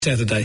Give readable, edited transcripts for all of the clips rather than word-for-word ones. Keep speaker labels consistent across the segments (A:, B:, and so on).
A: Saturday.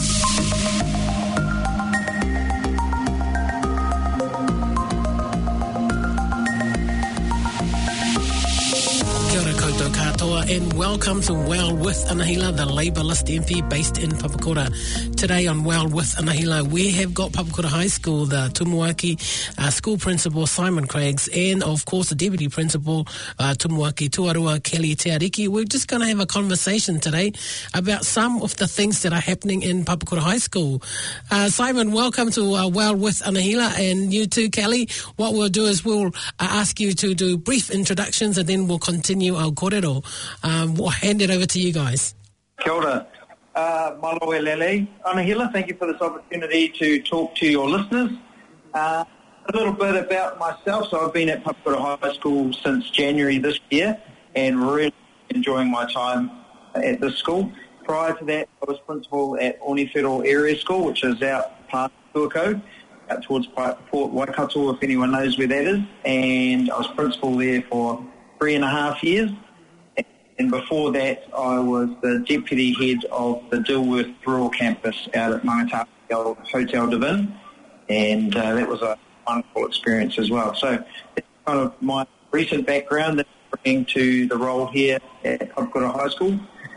A: Kia ora koutou katoa and welcome to Well with Anahila, the Labour-list MP based in Papakura. Today on Well with Anahila, we have got Papakura High School, the Tumuaki school principal Simon Craigs, and of course the deputy principal Tumuaki Tuarua Kelly Teariki. We're just going to have a conversation today about some of the things that are happening in Papakura High School. Simon, welcome to Well with Anahila, and you too, Kelly. What we'll do is we'll ask you to do brief introductions and then we'll continue our kōrero. We'll hand it over to you guys.
B: Kia ora. Malo e lele. Anahila, thank you for this opportunity to talk to your listeners. A little bit about myself. So I've been at Papakura High School since January this year and really enjoying my time at this school. Prior to that, I was principal at Onewhiro Area School, which is out past Tuakau, out towards Port Waikato, if anyone knows where that is. And I was principal there for 3.5 years. And before that, I was the deputy head of the Dilworth Rural Campus out at Mangataki Hotel de Vin, and that was a wonderful experience as well. So that's kind of my recent background that I'm bringing to the role here at Papakura High School.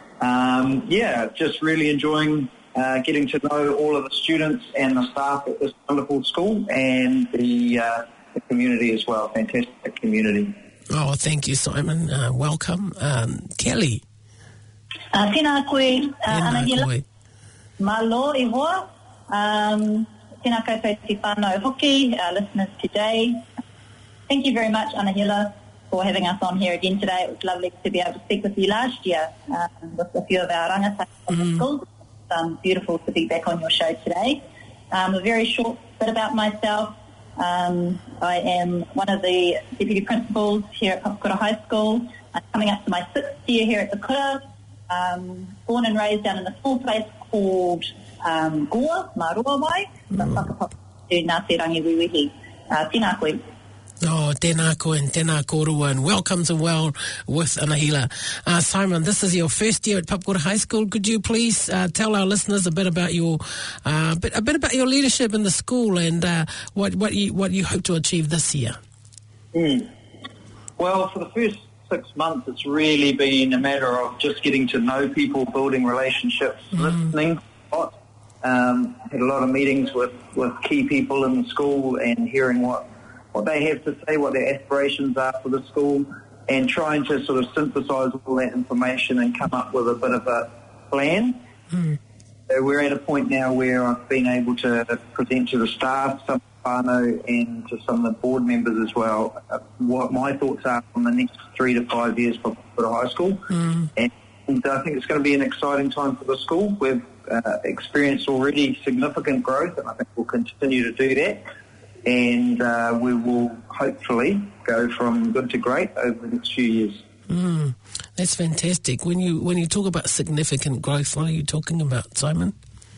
B: Just really enjoying getting to know all of the students and the staff at this wonderful school and the community as well. Fantastic community.
A: Oh, thank you, Simon. Welcome. Kelly.
C: Tēnā koe, Anahila. Malo i hoa. Tēnā koutou te whānau hoki, our listeners today. Thank you very much, Anahila, for having us on here again today. It was lovely to be able to speak with you last year with a few of our rangatira of the schools. It's beautiful to be back on your show today. A very short bit about myself. I am one of the deputy principals here at Papakura High School. I'm coming up to my 6th year here at the Kura. Born and raised down in a small place called Goa, Maruawai, but whakapapa to Ngāti Rangiwiwihi. Tēnā koe.
A: Oh, tēnā koe and tēnā kōrua, and welcome to Well with Anahila. Simon, this is your first year at Papakura High School. Could you please tell our listeners a bit about your about your leadership in the school and what you hope to achieve this year?
B: Well, for the first 6 months, it's really been a matter of just getting to know people, building relationships, listening a lot. Had a lot of meetings with key people in the school and hearing what they have to say, what their aspirations are for the school, and trying to sort of synthesise all that information and come up with a bit of a plan. So we're at a point now where I've been able to present to the staff, some whānau, and to some of the board members as well, what my thoughts are on the next 3 to 5 years for the high school. And I think it's going to be an exciting time for the school. We've experienced already significant growth, and I think we'll continue to do that. And we will hopefully go from good to great over the next few years.
A: That's fantastic. When you talk about significant growth, what are you talking about, Simon?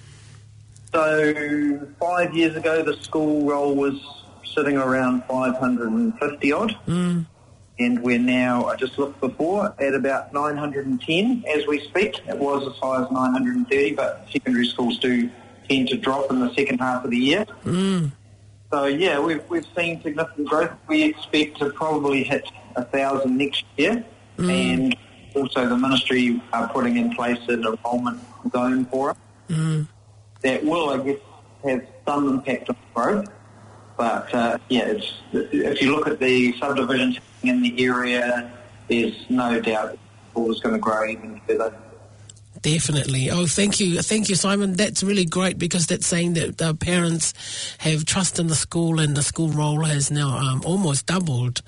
B: So 5 years ago, the school roll was sitting around 550 odd, and we're now, I just looked before, at about 910 as we speak. It was as high as 930, but secondary schools do tend to drop in the second half of the year. So, yeah, we've seen significant growth. We expect to probably hit 1,000 next year. And also the ministry are putting in place an enrolment zone for us. That will, I guess, have some impact on growth. But, if you look at the subdivisions in the area, there's no doubt that the school is going to grow even further.
A: Definitely. Oh, thank you, Simon. That's really great because that's saying that the parents have trust in the school and the school role has now almost doubled.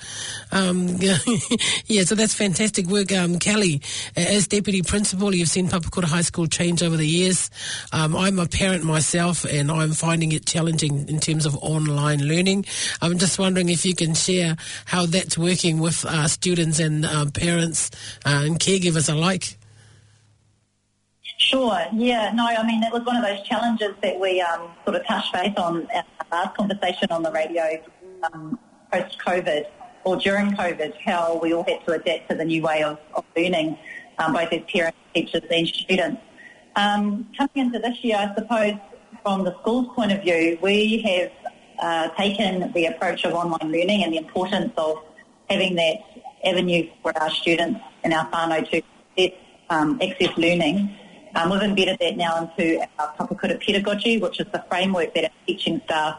A: So that's fantastic work. Kelly, as deputy principal, you've seen Papakura High School change over the years. I'm a parent myself and I'm finding it challenging in terms of online learning. I'm just wondering if you can share how that's working with students and parents and caregivers alike.
C: Sure, yeah. No, I mean, it was one of those challenges that we sort of touched base on at our last conversation on the radio post-COVID or during COVID, how we all had to adapt to the new way of learning, both as parents, teachers and students. Coming into this year, I suppose, from the school's point of view, we have taken the approach of online learning and the importance of having that avenue for our students and our whānau to access learning. We've embedded that now into our Papakura pedagogy, which is the framework that our teaching staff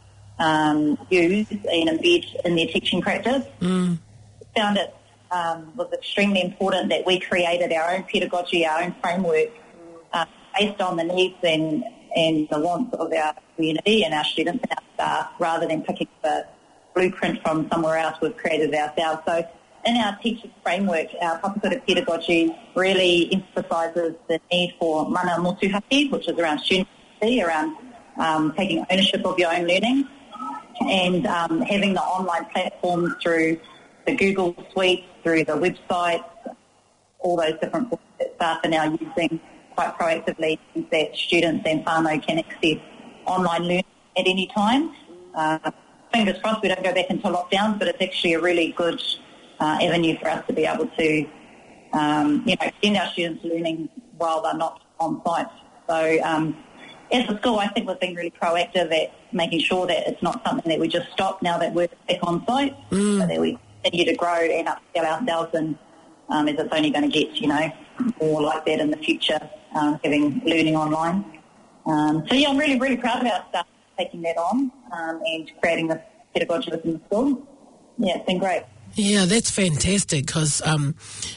C: use and embed in their teaching practice. Found it was extremely important that we created our own pedagogy, our own framework, based on the needs and the wants of our community and our students and our staff, rather than picking the blueprint from somewhere else. We've created it ourselves. So in our teaching framework, our Papakura pedagogy really emphasises the need for mana motuhake, which is around student safety, around taking ownership of your own learning, and having the online platforms through the Google Suite, through the website, all those different books that staff are now using quite proactively, that students and whānau can access online learning at any time. Fingers crossed we don't go back into lockdowns, but it's actually a really good avenue for us to be able to, send our students learning while they're not on site. So as a school, I think we've been really proactive at making sure that it's not something that we just stop now that we're back on site, but that we continue to grow and upscale ourselves, and as it's only going to get, more like that in the future, having learning online. I'm really, really proud of our staff taking that on and creating this pedagogy within the school. Yeah, it's been great.
A: Yeah, that's fantastic because, I'm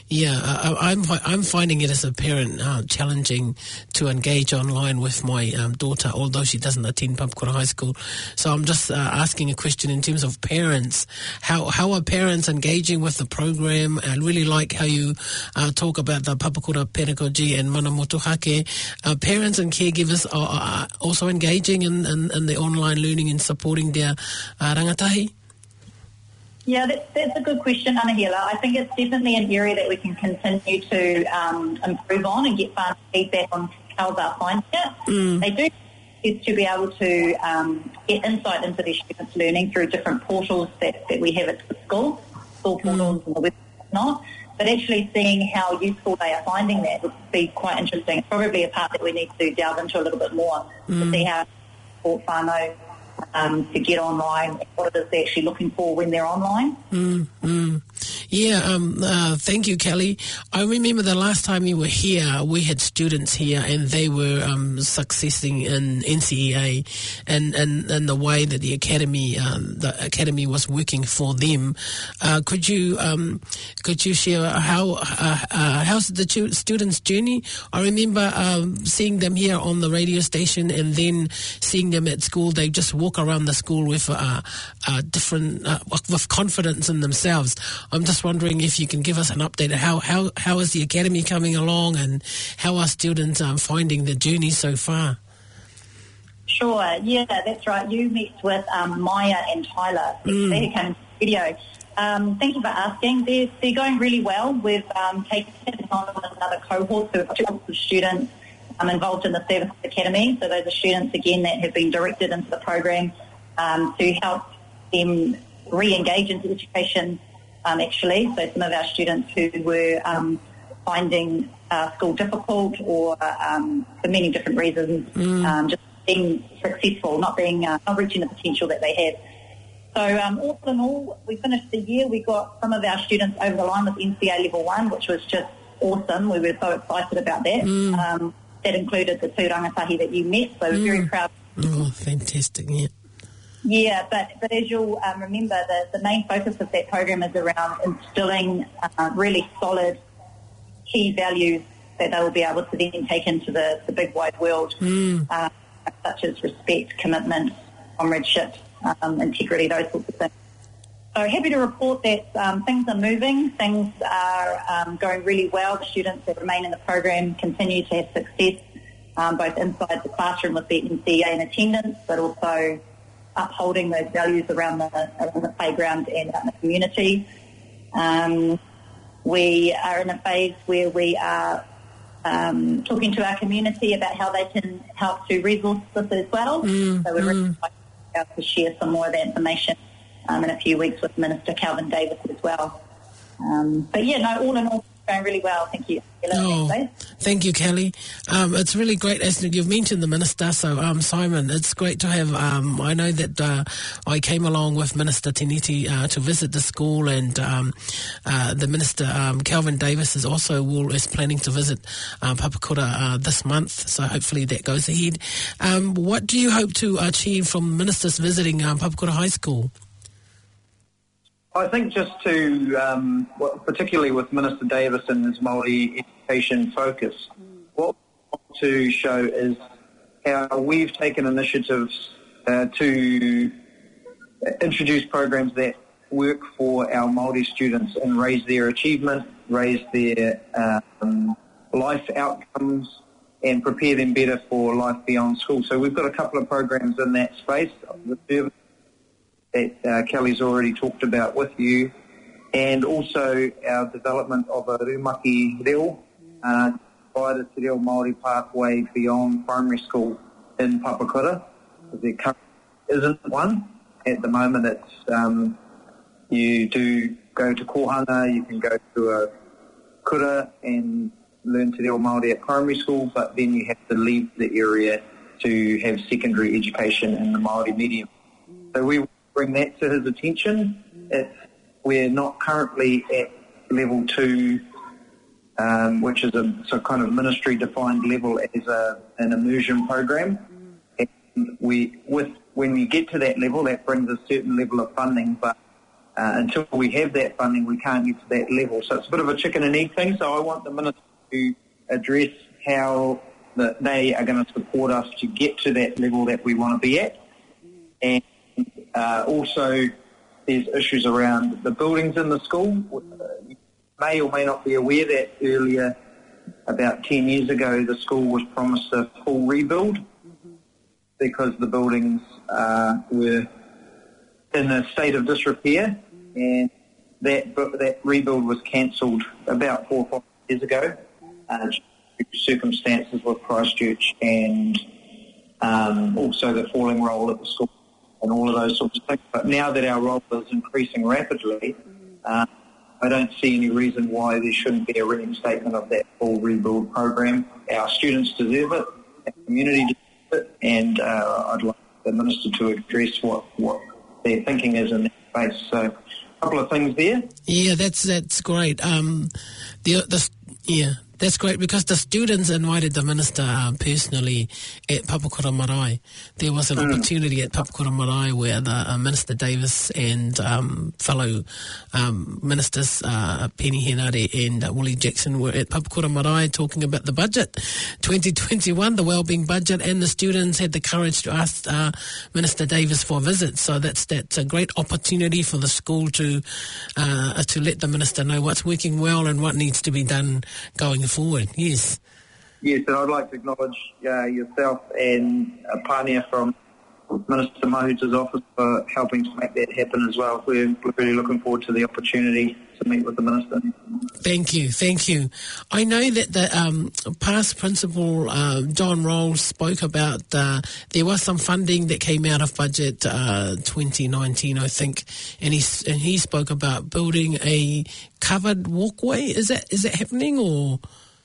A: finding it as a parent challenging to engage online with my daughter, although she doesn't attend Papakura High School. So I'm just asking a question in terms of parents. How are parents engaging with the program? I really like how you talk about the Papakura pedagogy and mana motuhake. Parents and caregivers are also engaging in the online learning and supporting their rangatahi?
C: Yeah, that's a good question, Anahila. I think it's definitely an area that we can continue to improve on and get whānau feedback on how they're finding it. They do is to be able to get insight into their students' learning through different portals that we have at the school portals and the website and whatnot. But actually seeing how useful they are finding that would be quite interesting. It's probably a part that we need to delve into a little bit more to see how support whānau to get online, and what it is they're actually looking for when they're online.
A: Thank you, Kelly. I remember the last time you were here, we had students here and they were successing in NCEA and the way that the academy was working for them. Could you share how's the students' journey? I remember seeing them here on the radio station and then seeing them at school. They just walk around the school with with confidence in themselves. I'm just wondering if you can give us an update of how is the academy coming along and how are students finding the journey so far?
C: Sure, yeah, that's right. You met with Maya and Tyler. They came in the video. Thank you for asking. They're going really well. We've taken on another cohort, so two groups of students involved in the Service Academy. So those are students, again, that have been directed into the program to help them re-engage into education, actually. So some of our students who were finding school difficult or for many different reasons, just being successful, not reaching the potential that they had. So all in all, we finished the year. We got some of our students over the line with NCA Level 1, which was just awesome. We were so excited about that. That included the two rangatahi that you met, so we're very proud.
A: Oh, fantastic, yeah.
C: Yeah, but as you'll remember, the main focus of that program is around instilling really solid key values that they will be able to then take into the big wide world, such as respect, commitment, comradeship, integrity, those sorts of things. So happy to report that things are moving, things are going really well. The students that remain in the program continue to have success, both inside the classroom with their NCEA and attendance, but also upholding those values around the playground and out in the community. We are in a phase where we are talking to our community about how they can help to resource this as well. So we're really excited to share some more of that information in a few weeks with Minister Calvin Davis as well. All in all, going really well, thank you.
A: Thank you, Kelly. It's really great, as you've mentioned the Minister, so Simon, it's great to have, I know that I came along with Minister Tiniti to visit the school, and the Minister, Kelvin Davis, is planning to visit Papakura this month, so hopefully that goes ahead. What do you hope to achieve from ministers visiting Papakura High School?
B: I think just to, particularly with Minister Davis and his Māori education focus, what we want to show is how we've taken initiatives to introduce programs that work for our Māori students and raise their achievement, raise their life outcomes, and prepare them better for life beyond school. So we've got a couple of programs in that space. The service that Kelly's already talked about with you, and also our development of a Rūmaki Reo, provided Te Reo Māori pathway beyond primary school in Papakura. There currently isn't one. At the moment it's, you do go to Kohanga, you can go to a kura and learn Te Reo Māori at primary school, but then you have to leave the area to have secondary education in the Māori medium. So we bring that to his attention. We're not currently at level 2, which is a kind of ministry-defined level as an immersion program. And when we get to that level, that brings a certain level of funding, but until we have that funding, we can't get to that level. So it's a bit of a chicken and egg thing. So I want the minister to address how they are going to support us to get to that level that we want to be at. And also, there's issues around the buildings in the school. You may or may not be aware that earlier, about 10 years ago, the school was promised a full rebuild because the buildings were in a state of disrepair, and that rebuild was cancelled about 4 or 5 years ago due to circumstances with Christchurch and also the falling roll at the school and all of those sorts of things. But now that our roll is increasing rapidly, I don't see any reason why there shouldn't be a reinstatement of that full rebuild program. Our students deserve it, our community deserves it, and I'd like the Minister to address what their thinking is in that space. So a couple of things there.
A: Yeah, that's great. That's great, because the students invited the Minister personally at Papakura Marae. There was an opportunity at Papakura Marae where the Minister Davis and fellow ministers Penny Henare and Willie Jackson were at Papakura Marae talking about the budget 2021, the wellbeing budget, and the students had the courage to ask Minister Davis for a visit. So that's a great opportunity for the school to let the Minister know what's working well and what needs to be done going forward. Yes,
B: and I'd like to acknowledge yourself and Pania from Minister Mahuta's office for helping to make that happen as well. We're really looking forward to the opportunity to meet with the Minister.
A: Thank you. I know that the past principal, John Rolls, spoke about there was some funding that came out of budget 2019, I think, and he spoke about building a covered walkway. Is that happening, or?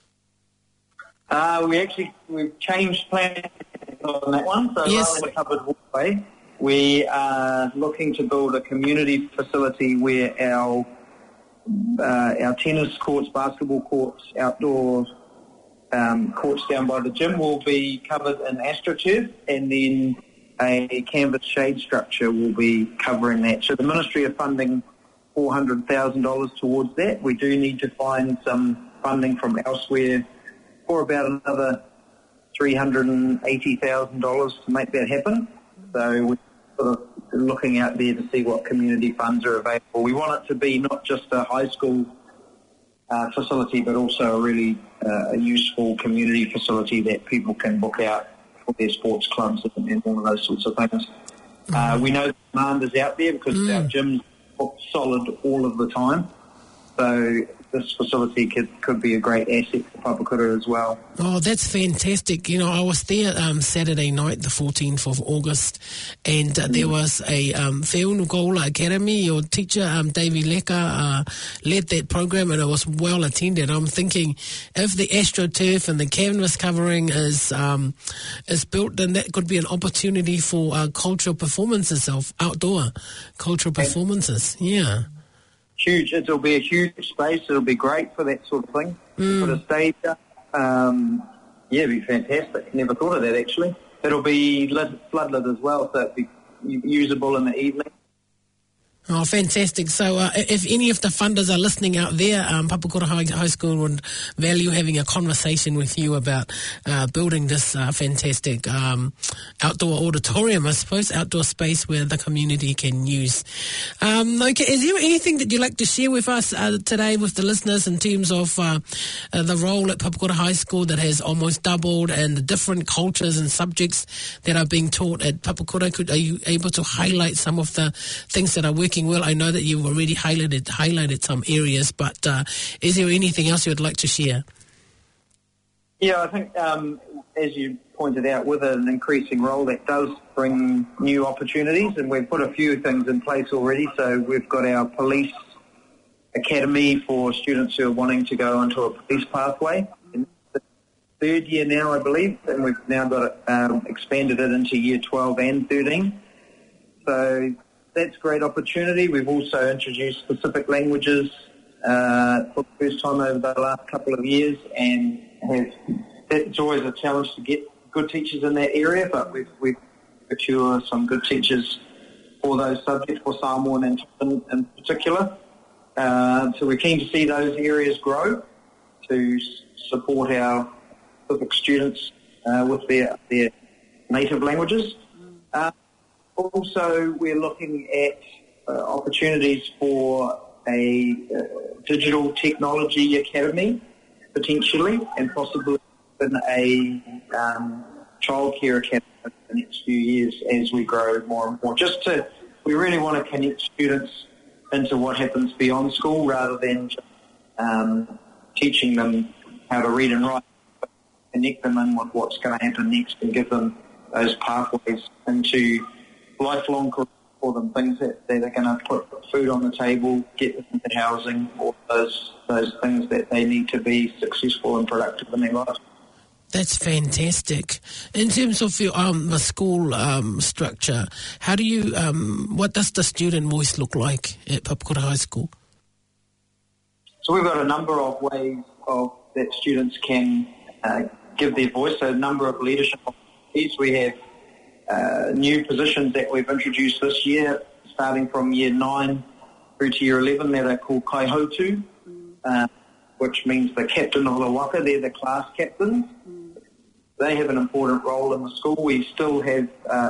B: We've changed plans on that one. So
A: yes.
B: Rather than a covered walkway, we are looking to build a community facility where our tennis courts, basketball courts, outdoor courts down by the gym will be covered in AstroTurf, and then a canvas shade structure will be covering that. So the Ministry are funding $400,000 towards that. We do need to find some funding from elsewhere for about another $380,000 to make that happen. So we're sort of looking out there to see what community funds are available. We want it to be not just a high school facility, but also a really a useful community facility that people can book out for their sports clubs and all of those sorts of things. We know the demand is out there because our gyms book solid all of the time. So this facility could be a great asset for Papakura as well.
A: Oh, that's fantastic. I was there Saturday night, the 14th of August, and there was a Whiunukoula Academy. Your teacher, Davey Leka, led that program, and it was well attended. I'm thinking if the AstroTurf and the canvas covering is built, then that could be an opportunity for cultural performances, of outdoor cultural performances. Yeah.
B: Huge. It'll be a huge space. It'll be great for that sort of thing. Put a stage up. It'd be fantastic. Never thought of that, actually. It'll be floodlit as well, so it'll be usable in the evening.
A: Oh, fantastic. So if any of the funders are listening out there, Papakura High School would value having a conversation with you about building this fantastic outdoor auditorium, I suppose, outdoor space where the community can use. Okay, is there anything that you'd like to share with us today with the listeners in terms of the role at Papakura High School that has almost doubled and the different cultures and subjects that are being taught at Papakura? Are you able to highlight some of the things that are working well? I know that you've already highlighted some areas, but is there anything else you would like to share?
B: Yeah, I think as you pointed out, with an increasing role, that does bring new opportunities, and we've put a few things in place already. So we've got our police academy for students who are wanting to go onto a police pathway. In the third year now, I believe, and we've now got it, expanded it into year 12 and 13. So that's a great opportunity. We've also introduced specific languages for the first time over the last couple of years, and it's always a challenge to get good teachers in that area, but we've secured some good teachers for those subjects, for Samoan and Tongan in particular. So we're keen to see those areas grow to support our Pacific students with their native languages. Also, we're looking at opportunities for a digital technology academy, potentially, and possibly in a childcare academy in the next few years as we grow more and more. We really want to connect students into what happens beyond school rather than just teaching them how to read and write, but connect them in with what's going to happen next and give them those pathways into lifelong career for them, things that are going to put food on the table, get them into housing, or those things that they need to be successful and productive in their lives.
A: That's fantastic. In terms of your the school structure, how do you what does the student voice look like at Papakura High School?
B: So we've got a number of ways that students can give their voice. So a number of leadership opportunities. We have new positions that we've introduced this year, starting from year 9 through to year 11, that are called Kaihotu, which means the captain of the waka. They're the class captains. They have an important role in the school. We still have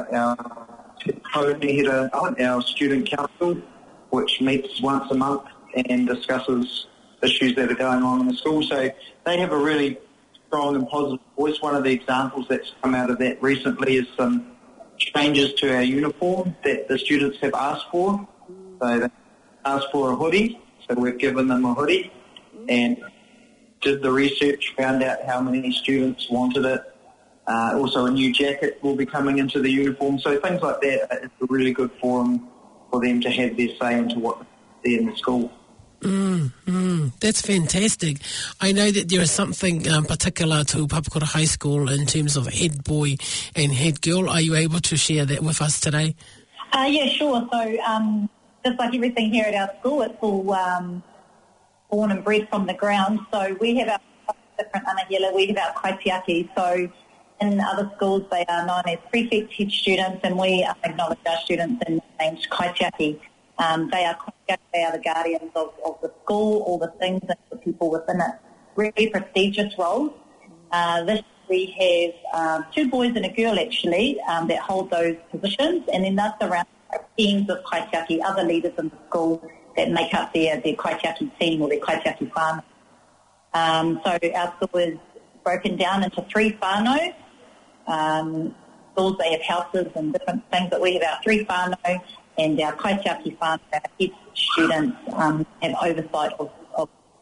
B: our student council, which meets once a month and discusses issues that are going on in the school. So they have a really strong and positive voice. One of the examples that's come out of that recently is some changes to our uniform that the students have asked for. So they asked for a hoodie, so we've given them a hoodie, and did the research, found out how many students wanted it. Also a new jacket will be coming into the uniform. So things like that is a really good forum for them to have their say into what they do in the school.
A: That's fantastic. I know that there is something particular to Papakura High School in terms of head boy and head girl. Are you able to share that with us today?
C: Yeah, sure. So just like everything here at our school, it's all born and bred from the ground. So we have our different anahela, we have our kaitiaki. So in other schools, they are known as prefect head students, and we acknowledge our students in named kaitiaki. They are the guardians of the school, all the things and the people within it. Really prestigious roles. This we have 2 boys and a girl actually that hold those positions, and then that's around teams of kaitiaki, other leaders in the school that make up their kaitiaki team or their kaitiaki whānau. So our school is broken down into 3 whānau. Schools, they have houses and different things, but we have our 3 whānau, and our kaitiaki whānau, our head students have oversight of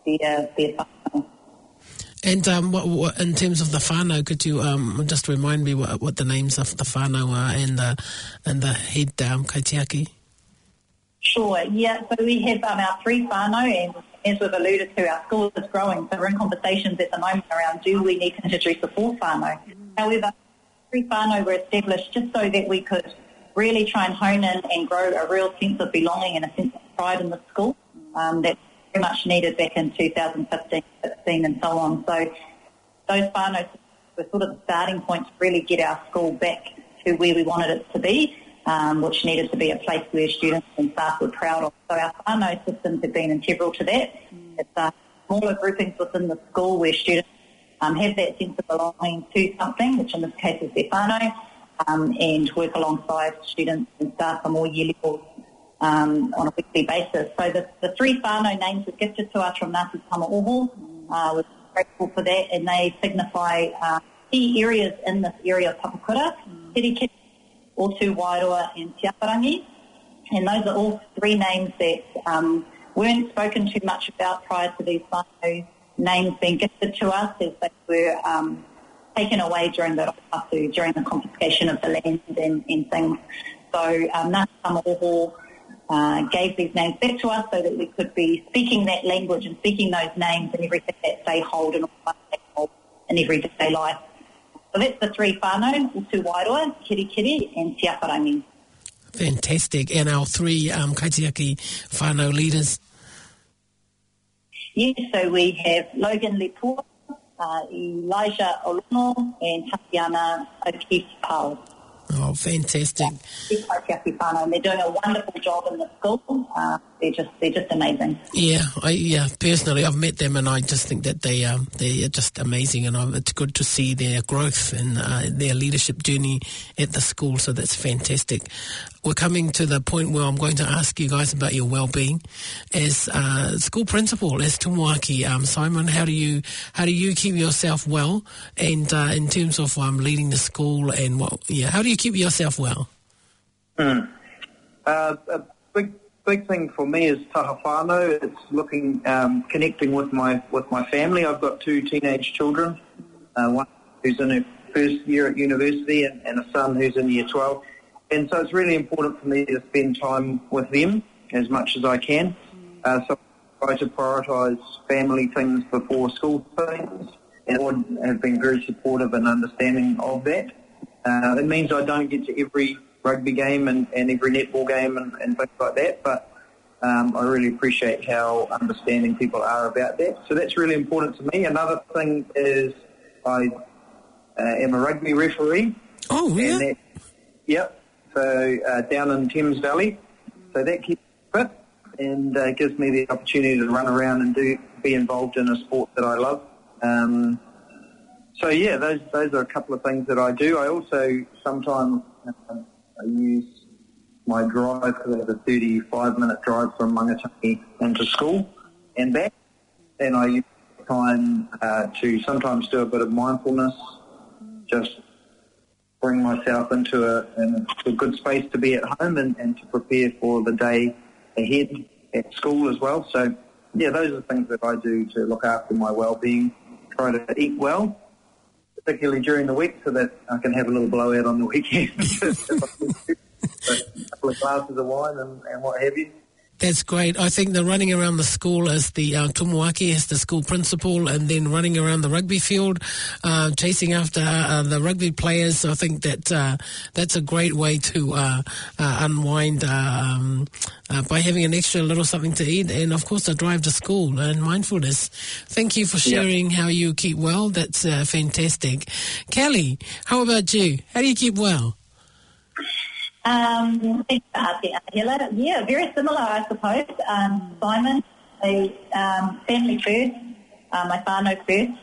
C: their whānau.
A: And what, in terms of the whānau, could you just remind me what the names of the whānau are and the head kaitiaki?
C: Sure, yeah. So we have our 3 whānau, and as we've alluded to, our school is growing. So we're in conversations at the moment around, do we need to introduce a 4th whānau? However, 3 whānau were established just so that we could really try and hone in and grow a real sense of belonging and a sense of pride in the school that very much needed back in 2015, 16 and so on. So those whānau were sort of the starting point to really get our school back to where we wanted it to be, which needed to be a place where students and staff were proud of. So our whānau systems have been integral to that. It's smaller groupings within the school where students have that sense of belonging to something, which in this case is their whānau, and work alongside students and staff on more yearly levels on a weekly basis. So the 3 whānau names were gifted to us from Ngāti Tamaoho. We're grateful for that, and they signify key areas in this area of Papakura, Kirikiri, Otu Wairoa and Te Aparangi. And those are all 3 names that weren't spoken too much about prior to these whānau names being gifted to us, as they were taken away during the confiscation of the land and things. So Ngāti Tamaoho gave these names back to us so that we could be speaking that language and speaking those names and everything that they hold and all they hold in everyday life. So that's the 3 whānau, Otu Wairoa, Kirikiri and Te Aparangi.
A: Fantastic. And our 3 kaitiaki whānau leaders?
C: Yes, so we have Logan Lepua, Elijah Olono and Tatiana O'Keefe Powell.
A: Oh, fantastic.
C: And they're doing a wonderful job in the school. They're just amazing.
A: Yeah, personally, I've met them and I just think that they're just amazing, and it's good to see their growth and their leadership journey at the school, so that's fantastic. We're coming to the point where I'm going to ask you guys about your well-being. As school principal, as Tomoaki, Simon, how do you keep yourself well, and in terms of leading the school, and how do you keep yourself well?
B: A big thing for me is taha whānau. It's connecting with my family. I've got 2 teenage children, one who's in her first year at university and a son who's in year 12. And so it's really important for me to spend time with them as much as I can. So I try to prioritise family things before school things, and have been very supportive and understanding of that. It means I don't get to every rugby game and every netball game and things like that, but I really appreciate how understanding people are about that. So that's really important to me. Another thing is I am a rugby referee.
A: Oh, yeah?
B: Yep. So down in Thames Valley. So that keeps me fit and gives me the opportunity to run around and be involved in a sport that I love. So yeah, those are a couple of things that I do. I also sometimes I use my drive, because I have a 35-minute drive from Mangatangi into school and back, and I use time to sometimes do a bit of mindfulness, just bring myself into a good space to be at home and to prepare for the day ahead at school as well. So yeah, those are things that I do to look after my well-being. Try to eat well, particularly during the week, so that I can have a little blowout on the weekend. A couple of glasses of wine and what have you.
A: That's great. I think the running around the school as the Tomoaki, as the school principal, and then running around the rugby field, chasing after the rugby players. I think that that's a great way to unwind by having an extra little something to eat, and of course the drive to school and mindfulness. Thank you for sharing how you keep well. That's fantastic. Kelly, how about you? How do you keep well?
C: Thanks for asking, Angela. Yeah, very similar, I suppose. Simon, family first, my whānau first,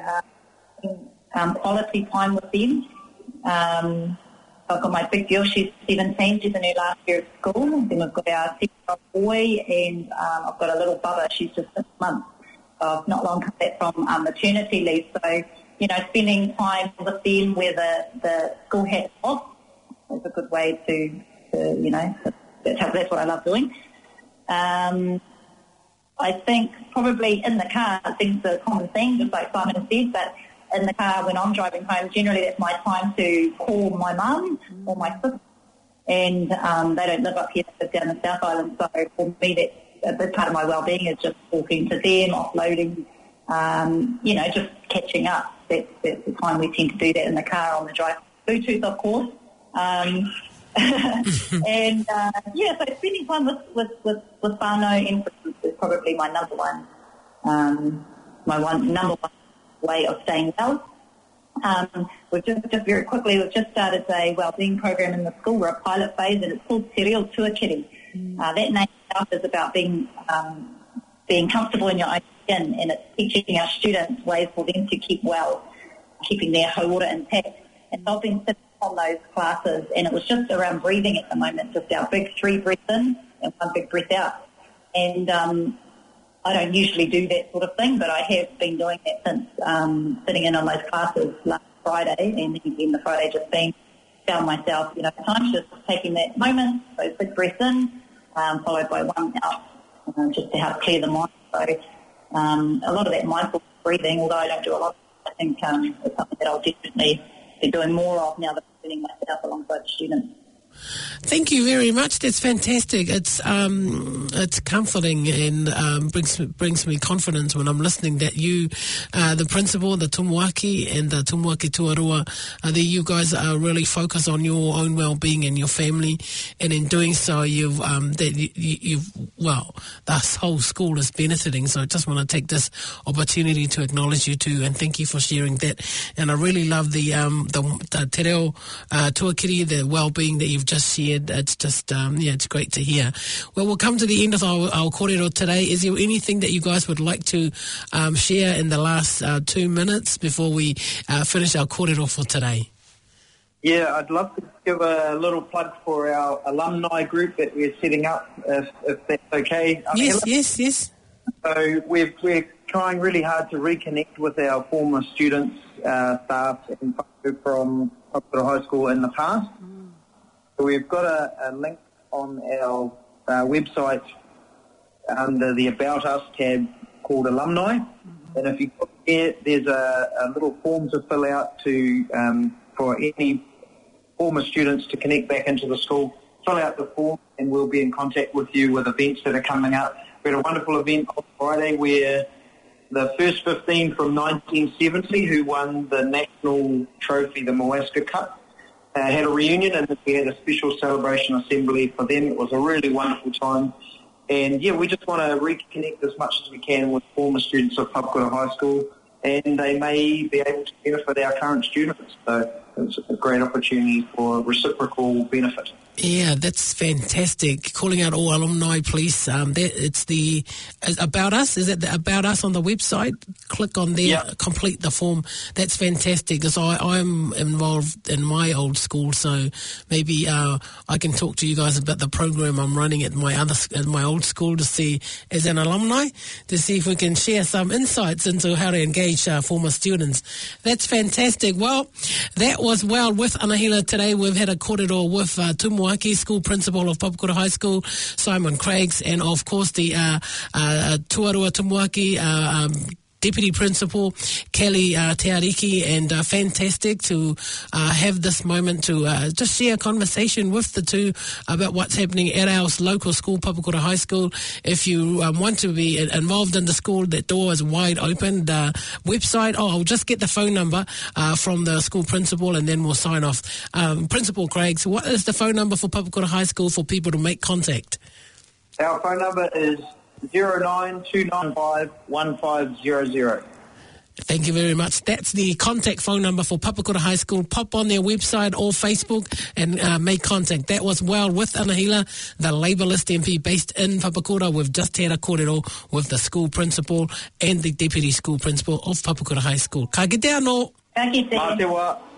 C: so quality time with them. I've got my big girl, she's 17, she's in her last year of school. Then we've got our 6-year-old boy, and I've got a little bubba, she's just 6 months. So I've not long come back from maternity leave. So, spending time with them where the school hat's off, it's a good way to that's what I love doing. I I think probably in the car, I think it's a common thing, just like Simon said, but in the car when I'm driving home, generally that's my time to call my mum or my sister. And they don't live up here, they live down the South Island. So for me, that's a big part of my well-being is just talking to them, offloading, just catching up. That's the time we tend to do that in the car on the drive. Bluetooth, of course. And so spending time with whānau in Christmas is probably my number one way of staying well. We've just very quickly, we've just started a wellbeing program in the school. We're a pilot phase, and it's called Te Reo Tuakiri. That name itself is about being comfortable in your own skin, and it's teaching our students ways for them to keep well, keeping their hauora intact. And so I've been sitting on those classes, and it was just around breathing at the moment, just our big 3 breaths in and 1 big breath out. And I don't usually do that sort of thing, but I have been doing that since sitting in on those classes last Friday, and then the Friday just found myself, times just taking that moment, those big breaths in, followed by 1 out, just to help clear the mind. So a lot of that mindful breathing, although I don't do a lot, I think it's something that I'll definitely be doing more of now that I'm sitting myself alongside students.
A: Thank you very much. That's fantastic. It's comforting and brings me confidence when I'm listening that you, the principal, the tumuaki and the tumuaki tuarua, that you guys are really focused on your own well-being and your family, and in doing so, you've this whole school is benefiting. So I just want to take this opportunity to acknowledge you too, and thank you for sharing that. And I really love the te reo tuakiri, the well-being that you've just shared. It's just, it's great to hear. Well, we'll come to the end of our kōrero today. Is there anything that you guys would like to share in the last 2 minutes before we finish our kōrero for today?
B: Yeah, I'd love to give a little plug for our alumni group that we're setting up, if that's okay.
A: Yes.
B: So we're trying really hard to reconnect with our former students, staff, and from Papakura High School in the past. So we've got a link on our website under the About Us tab called Alumni. And if you look there, there's a little form to fill out for any former students to connect back into the school. Fill out the form and we'll be in contact with you with events that are coming up. We had a wonderful event on Friday where the first 15 from 1970 who won the national trophy, the Moaska Cup, had a reunion, and we had a special celebration assembly for them. It was a really wonderful time. And, we just want to reconnect as much as we can with former students of Papakura High School, and they may be able to benefit our current students. So it's a great opportunity for reciprocal benefit.
A: Yeah, that's fantastic. Calling out all alumni, please. It's the About Us. Is it the About Us on the website? Click on there, complete the form. That's fantastic. Because I'm involved in my old school, so maybe I can talk to you guys about the program I'm running at my old school to see, as an alumni, to see if we can share some insights into how to engage former students. That's fantastic. Well, that was Well with Anahila today. We've had a kōrero with Tumuaki School Principal of Papakura High School, Simon Craigs, and of course the Tuarua Tumuaki Deputy Principal Kelly Teariki, and fantastic to have this moment to just share a conversation with the two about what's happening at our local school, Papakura High School. If you want to be involved in the school, that door is wide open. The website, I'll just get the phone number from the school principal and then we'll sign off. Principal Craigs, what is the phone number for Papakura High School for people to make contact?
B: Our phone number is 092951500.
A: Thank you very much. That's the contact phone number for Papakura High School. Pop on their website or Facebook and make contact. That was Well with Anahila, the Labourist MP based in Papakura. We've just had a kōrero with the school principal and the deputy school principal of Papakura High School. Ka kite anō.
C: Ka kite.
B: Mā te wā.